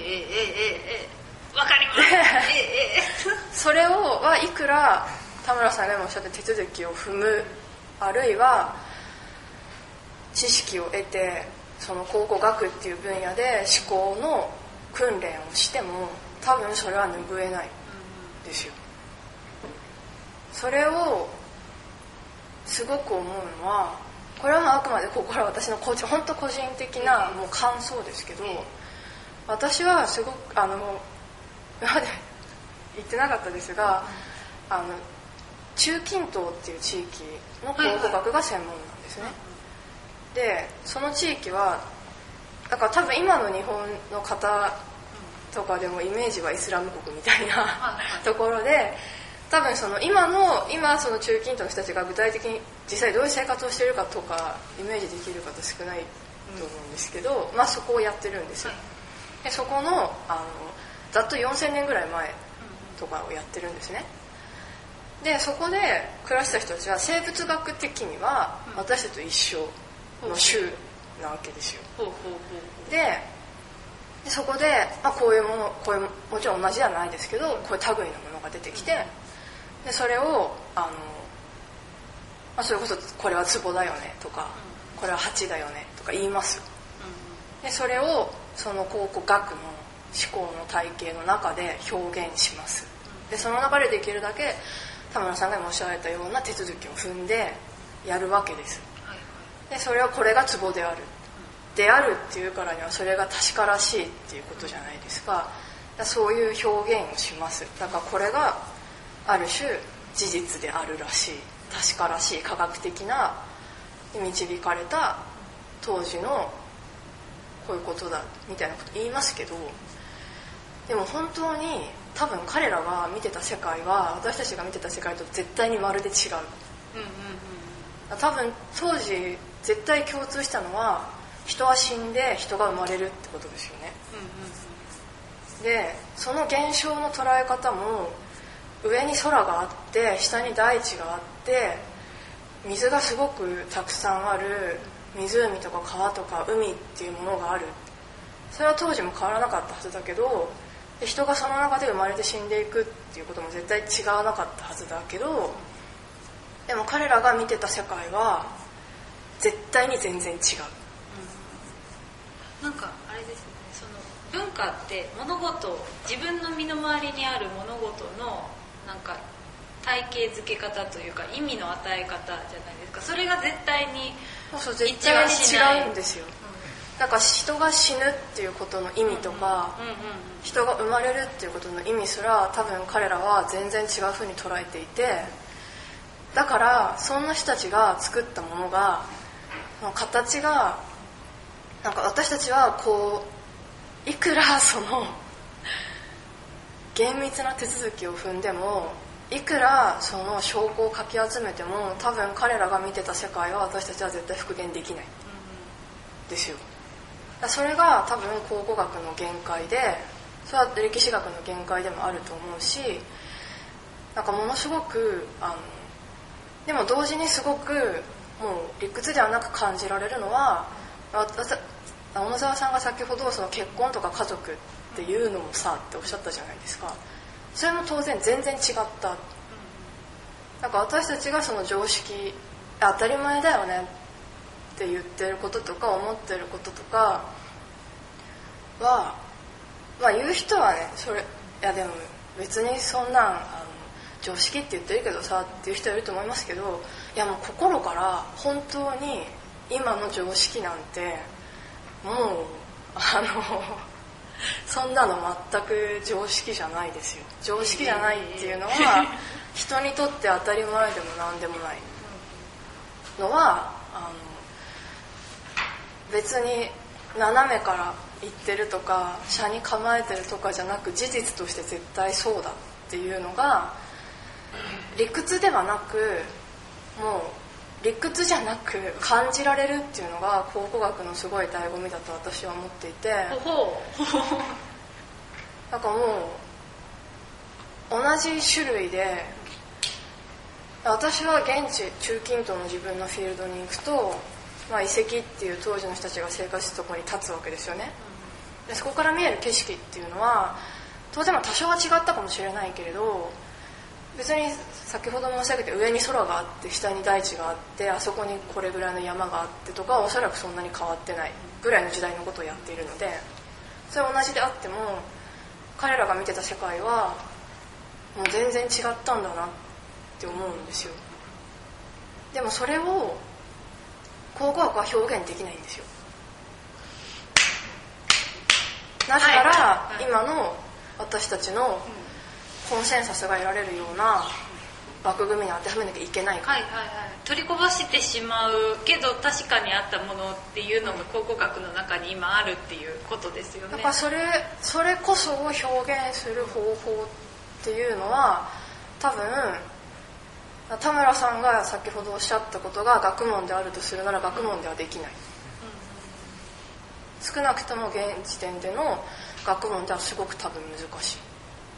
わかります
それはいくら田村さんが今おっしゃった手続きを踏む、あるいは知識を得て、その考古学っていう分野で思考の訓練をしても、多分それは拭えないですよ。それをすごく思うのは、これはあくまでこれは私の本当個人的なもう感想ですけど、私はすごく今まで言ってなかったですが、中近東っていう地域の考古学が専門なんですね。でその地域はだから多分今の日本の方とかでもイメージはイスラム国みたいなところで、多分今その中近東の人たちが具体的に実際どういう生活をしているかとかイメージできる方少ないと思うんですけど、まあそこをやってるんですよ。でそこのざっと4000年ぐらい前とかをやってるんですね。でそこで暮らした人たちは生物学的には私たちと一緒の種なわけですよ。でそこで、こういうものもちろん同じではないですけど、こういう類のものが出てきて、でそれをそれこそこれは壺だよねとか、これは鉢だよねとか言います。でそれをその考古学の思考の体系の中で表現します。でその中でできるだけ田村さんが今おっしゃられたような手続きを踏んでやるわけです。でそれはこれが壺であるっていうからにはそれが確からしいっていうことじゃないですか。そういう表現をします。だからこれがある種事実であるらしい、確からしい、科学的な導かれた当時のこういうことだみたいなこと言いますけど、でも本当に多分彼らが見てた世界は私たちが見てた世界と絶対にまるで違う。多分当時絶対共通したのは、人は死んで人が生まれるってことですよね。でその現象の捉え方も、上に空があって下に大地があって水がすごくたくさんある湖とか川とか海っていうものがある。それは当時も変わらなかったはずだけど、で人がその中で生まれて死んでいくっていうことも絶対違わなかったはずだけど、でも彼らが見てた世界は絶対に全然違う。
なんかあれですね、その文化って物事、自分の身の回りにある物事のなんか体系づけ方というか意味の与え方じゃないですか。それが絶対に
絶対に違うんですよ。だから人が死ぬっていうことの意味とか、人が生まれるっていうことの意味すら多分彼らは全然違う風に捉えていて、だからそんな人たちが作ったものが形がなんか私たちはこういくらその厳密な手続きを踏んでも、いくらその証拠をかき集めても、多分彼らが見てた世界は私たちは絶対復元できないですよ。それが多分考古学の限界で、それは歴史学の限界でもあると思うし、なんかものすごくでも同時にすごくもう理屈ではなく感じられるのは、小野沢さんが先ほどその結婚とか家族っていうのもさっておっしゃったじゃないですか。それも当然全然違った。なんか私たちがその常識、当たり前だよねって言ってることとか思ってることとかは、言う人はね、それいやでも別にそんなん常識って言ってるけどさっていう人いると思いますけど、いやもう心から本当に今の常識なんてもうそんなの全く常識じゃないですよ。常識じゃないっていうのは人にとって当たり前でも何でもないのは別に斜めから言ってるとか斜に構えてるとかじゃなく、事実として絶対そうだっていうのが理屈ではなく、もう理屈じゃなく感じられるっていうのが考古学のすごい醍醐味だと私は思っていて、なんかもう同じ種類で、私は現地中近東の自分のフィールドに行くと、遺跡っていう当時の人たちが生活したところに立つわけですよね。でそこから見える景色っていうのは当然多少は違ったかもしれないけれど、別に先ほど申し上げた上に空があって下に大地があって、あそこにこれぐらいの山があってとかはおそらくそんなに変わってないぐらいの時代のことをやっているので、それは同じであっても彼らが見てた世界はもう全然違ったんだなって思うんですよ。でもそれを考古学は表現できないんですよ。なぜなら今の私たちのコンセンサスが得られるような枠組みに当てはめなきゃいけないから、
取りこぼしてしまうけど確かにあったものっていうのが考古学の中に今あるっていうことですよね。
だからそれこそを表現する方法っていうのは、多分田村さんが先ほどおっしゃったことが学問であるとするなら学問ではできない、少なくとも現時点での学問ではすごく多分難しい。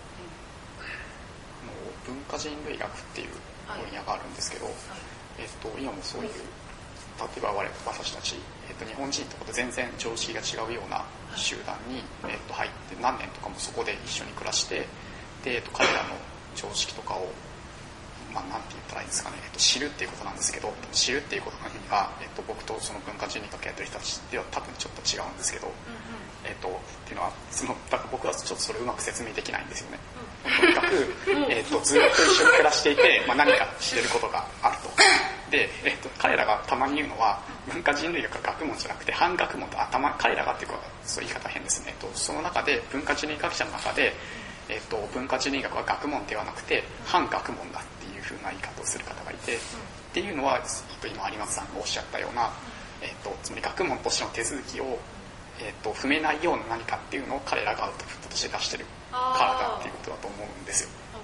文化人類学っていう分野があるんですけど、今もそういう、例えば私たち、日本人とかと全然常識が違うような集団に、入って何年とかもそこで一緒に暮らして、で、彼らの常識とかをなんて言ったらいいんですかね、知るっていうことなんですけど、知るっていうことの意味が、僕とその文化人類学やってる人たちでは多分ちょっと違うんですけど、っていうのはだから僕はちょっとそれをうまく説明できないんですよね。とにかく、ずっと一緒に暮らしていて、何か知れることがあると。で、彼らがたまに言うのは、文化人類学は学問じゃなくて反学問と、彼らがっていうか、そういう言い方変ですね。その中で文化人類学者の中で、文化人類学は学問ではなくて反学問だっていう風な言い方をする方がいて、っていうのは今有松さんがおっしゃったような、つまり学問としての手続きを、踏めないような何かっていうのを彼らがアウトプットとして出してるからだっていうことだと思うんですよ。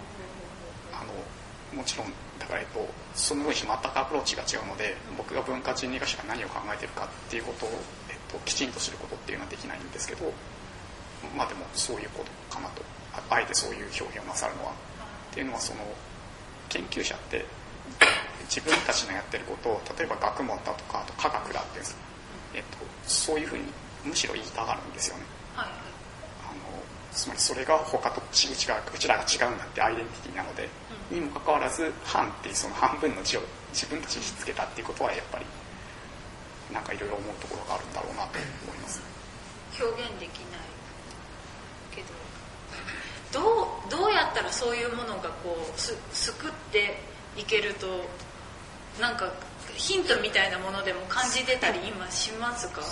もちろんだから、そのように全くアプローチが違うので、僕が文化人類学者が何を考えてるかっていうことを、きちんと知ることっていうのはできないんですけど、でもそういうことかなと、あえてそういう表現をなさるのはっていうのは、その研究者って自分たちのやってることを、例えば学問だとか、あと科学だっていう、そういうふうにむしろ言いたがるんですよね。つまりそれが他とうちらが違うんだってアイデンティティなので、にもかかわらず反っていうその半分の字を自分たちにしつけたっていうことは、やっぱりなんかいろいろ思うところがあるんだろうなと思います。
表現できないけど、どうやったらそういうものがこうすくっていけると、なんかヒントみたいなものでも感じてたり今しますか？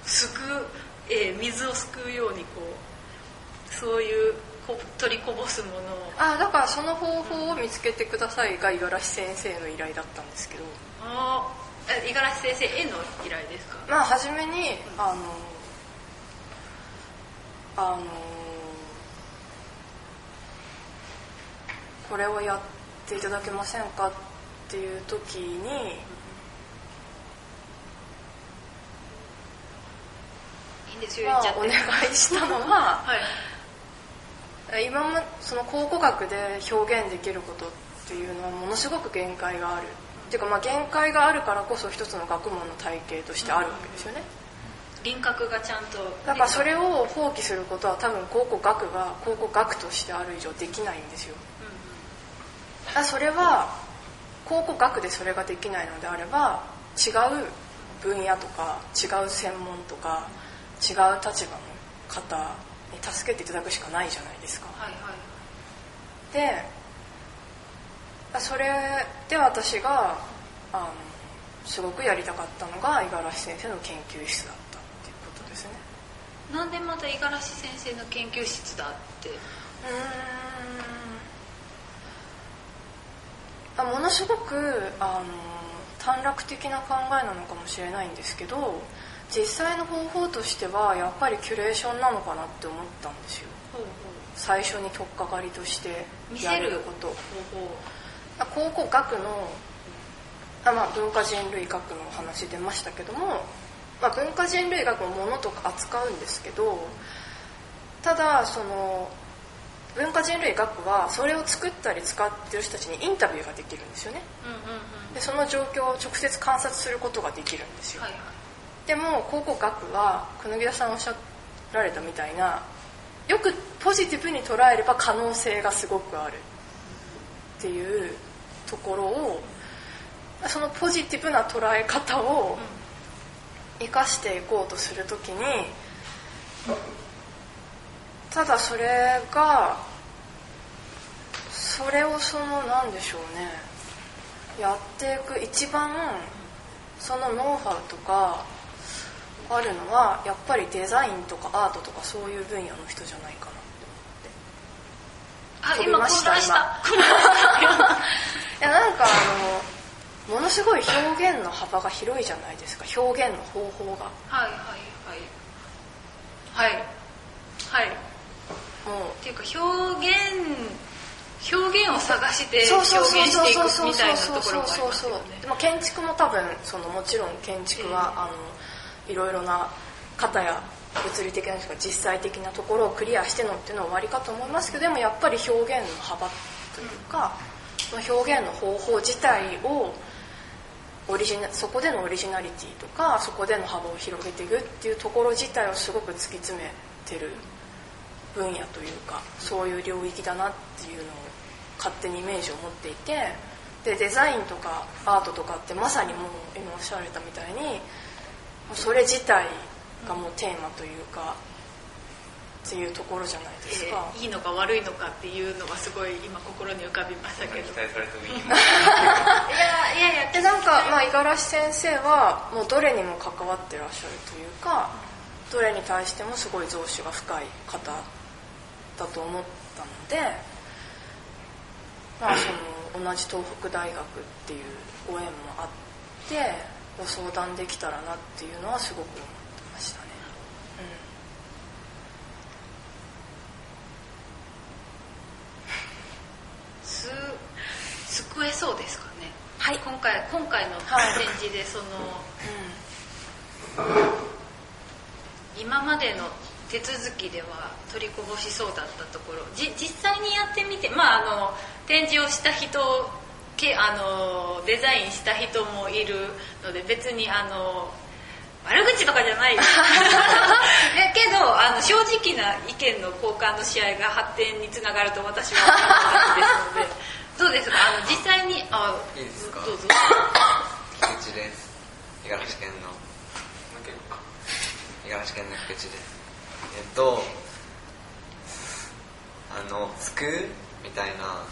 水をすくうようにこう、そういう取りこぼすものを。
だからその方法を見つけてくださいが五十嵐先生の依頼だったんですけど。
五十嵐先生への依頼ですか？
初めにこれをやっていただけませんかっていう時に、お願いしたのは、今もその考古学で表現できることっていうのはものすごく限界があるっていうか、限界があるからこそ一つの学問の体系としてあるわけですよね。
輪郭がちゃんと、
だからそれを放棄することは多分考古学が考古学としてある以上できないんですよ。それは考古学でそれができないのであれば、違う分野とか違う専門とか違う立場の方に助けていただくしかないじゃないですか。で、それで私がすごくやりたかったのが五十嵐先生の研究室だったっていうことですね。
なんでまた五十嵐先生の研究室だって？
ものすごく短絡的な考えなのかもしれないんですけど、 実際の方法としてはやっぱりキュレーションなのかなって思ったんですよ。最初に取っかかりとしてやること。考古学の文化人類学の話出ましたけども、文化人類学のものとか扱うんですけど、ただその文化人類学はそれを作ったり使ってる人たちにインタビューができるんですよね、でその状況を直接観察することができるんですよ、でも考古学は椚田さんおっしゃられたみたいな、よくポジティブに捉えれば可能性がすごくあるっていうところを、そのポジティブな捉え方を生かしていこうとするときに、ただそれをなんでしょうね、やっていく一番そのノウハウとかあるのはやっぱりデザインとかアートとかそういう分野の人じゃないかなって思って。
今混乱した
いやなんかものすごい表現の幅が広いじゃないですか、表現の方法が。
もうっていうか表現を探して表現していくみたいなところもありますよね。
建築も多分もちろん建築は、いろいろな型や物理的な実際的なところをクリアしてのっていうのは終わりかと思いますけど、でもやっぱり表現の幅というか、表現の方法自体をそこでのオリジナリティとかそこでの幅を広げていくっていうところ自体をすごく突き詰めてる分野というか、そういう領域だなっていうのを勝手にイメージを持っていて、でデザインとかアートとかってまさにもう今おっしゃられたみたいにそれ自体がもうテーマというかっていうところじゃないですか、
いいのか悪いのかっていうのはすごい今心に浮かびましたけど、
期待されてもいい
いや
でなんか五十嵐先生はもうどれにも関わってらっしゃるというか、どれに対してもすごい造詣が深い方だと思ったので、同じ東北大学っていうご縁もあってご相談できたらなっていうのはすごく思ってましたね。
救えそうですかね。
はい、
今回の展示で今までの手続きでは取りこぼしそうだったところ、実際にやってみて、展示をした人、デザインした人もいるので別に悪口とかじゃないけど正直な意見の交換の試合が発展につながると私は思うのでどうですか、実際にいい
ですか。
どうぞ。
菊池です。五十嵐県の菊池です。救うみたいな話があ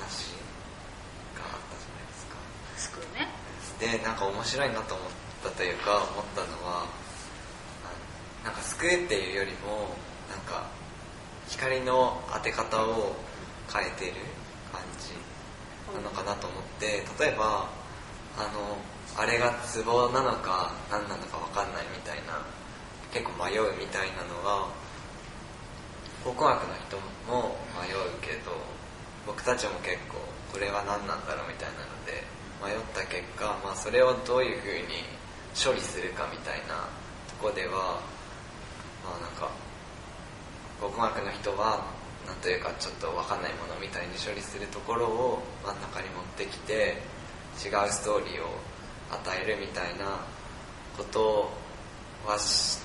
ったじゃないですか。
救うね。
でなんか面白いなと思ったというか思ったのは、なんか救うっていうよりもなんか光の当て方を変えてる感じなのかなと思って、例えばあれがツボなのか何なのか分かんないみたいな、結構迷うみたいなのは考古学の人も迷うけど、僕たちも結構これは何なんだろうみたいなので迷った結果、それをどういうふうに処理するかみたいなとこではなんか考古学の人はなんというかちょっと分かんないものみたいに処理するところを真ん中に持ってきて違うストーリーを与えるみたいなことは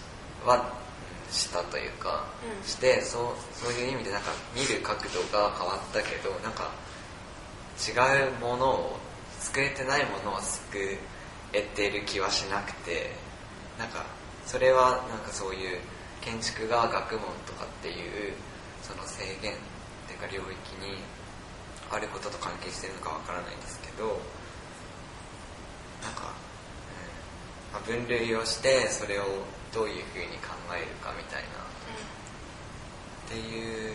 したというか、して、そういう意味でなんか見る角度が変わったけど、なんか違うものを救えてないものを救えてる気はしなくて、なんかそれはなんかそういう建築が学問とかっていうその制限っていうか領域にあることと関係してるのかわからないんですけど、なんか、分類をしてそれをどういうふうに考えるかみたいな、っていう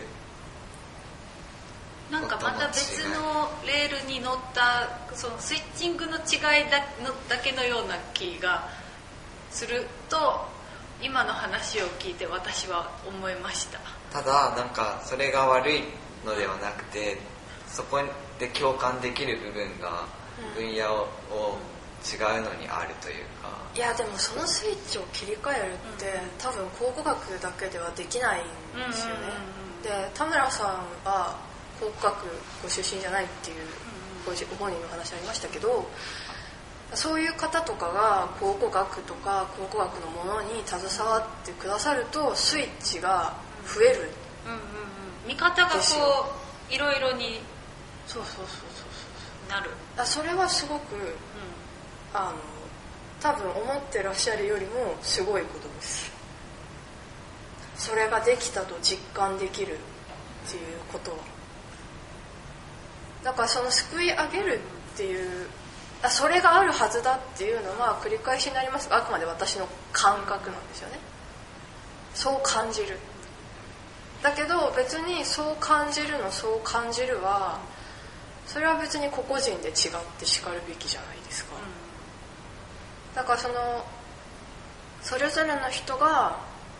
なんかまた別のレールに乗ったそのスイッチングの違いだけのような気がすると今の話を聞いて私は思いました。
ただなんかそれが悪いのではなくて、そこで共感できる部分が分野を違うのにあるというか、
いやでもそのスイッチを切り替えるって多分考古学だけではできないんですよね。で田村さんは考古学ご出身じゃないっていうご本人の話ありましたけど、そういう方とかが考古学とか考古学のものに携わってくださるとスイッチが増える、
見方がこういろいろに
そう
なる。
それはすごく、多分思ってらっしゃるよりもすごいことです。それができたと実感できるっていうことは、だからその救い上げるっていうそれがあるはずだっていうのは繰り返しになりますが、あくまで私の感覚なんですよね。そう感じる。だけど別にそう感じるのそう感じるはそれは別に個々人で違ってしかるべきじゃないですか。だからそれぞれの人が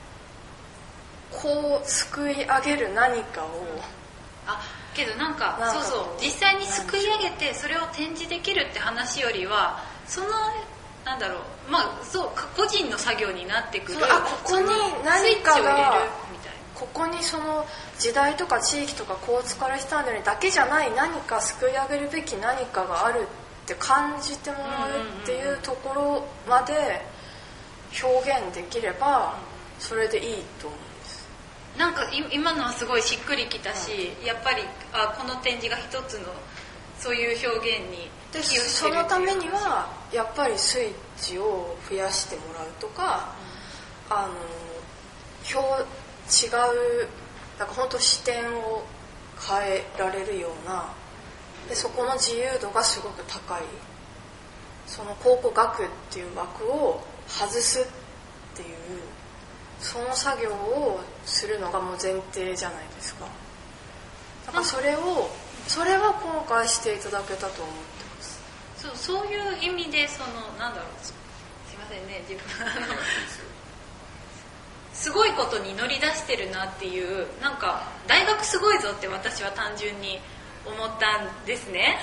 こう救い上げる何かを
けどなんかそう実際に救い上げてそれを展示できるって話よりはそのなんだろうそう個人の作業になってくる。
ここに何かがここにその時代とか地域とかこう使われてたんだよねだけじゃない何か救い上げるべき何かがあるって感じてもらうっていうところまで表現できればそれでいいと思う。
なんか今のはすごいしっくりきたし、やっぱりこの展示が一つのそういう表現に
でそのためにはやっぱりスイッチを増やしてもらうとか、違うなんか本当視点を変えられるようなでそこの自由度がすごく高いその考古学っていう枠を外すっていうその作業をするのがもう前提じゃないですか。だからそれは今回していただけたと思ってます。
そういう意味でなんだろうすいませんね自分すごいことに乗り出してるなっていうなんか大学すごいぞって私は単純に思ったんですね。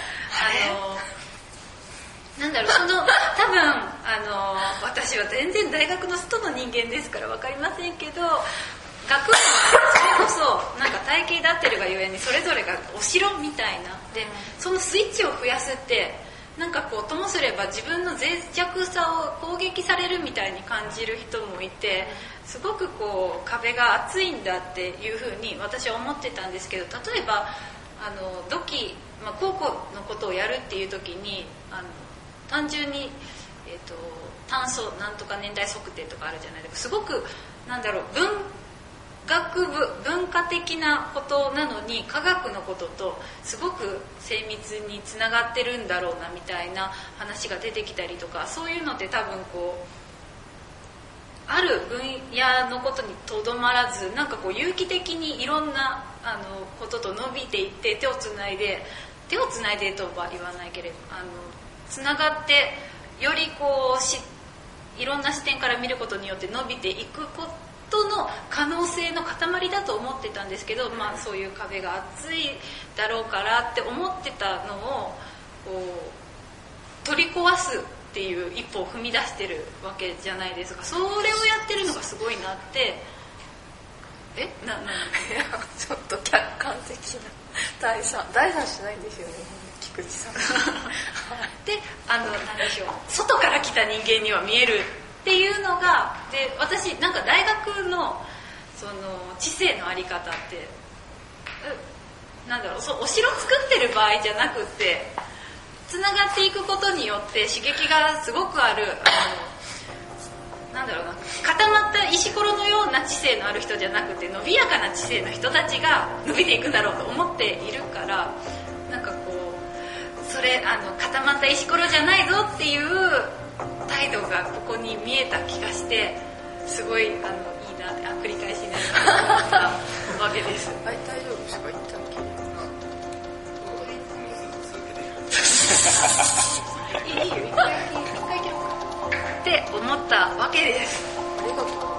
なんだろう多分私は全然大学の外の人間ですから分かりませんけど学部はそれこそなんか体系で合ってるがゆえにそれぞれがお城みたいなでそのスイッチを増やすってなんかこうともすれば自分の脆弱さを攻撃されるみたいに感じる人もいてすごくこう壁が厚いんだっていうふうに私は思ってたんですけど例えば土器、考古のことをやるっていう時に単純に、炭素なんとか年代測定とかあるじゃないですか。すごくなんだろう文化的なことなのに科学のこととすごく精密につながってるんだろうなみたいな話が出てきたりとかそういうのって多分こうある分野のことにとどまらずなんかこう有機的にいろんなことと伸びていって手をつないでとは言わないけれどつながってよりこういろんな視点から見ることによって伸びていくことの可能性の塊だと思ってたんですけど、そういう壁が厚いだろうからって思ってたのをこう取り壊すっていう一歩を踏み出してるわけじゃないですか。それをやってるのがすごいなって
ちょっと客観的な第三しないんですよね菊池さん
で何でしょう外から来た人間には見えるっていうのがで私なんか大学のその知性のあり方ってなんだろうお城作ってる場合じゃなくってつながっていくことによって刺激がすごくあるなんだろうな固まった石ころのような知性のある人じゃなくて伸びやかな知性の人たちが伸びていくんだろうと思っているからなんかこうそれ固まった石ころじゃないぞっていう態度がここに見えた気がしてすごいいいなって繰り返しになるなと思ったわけです。
大丈夫ですか言ったっけいいよ一回切ろうかで
って思ったわけです。
ありがとう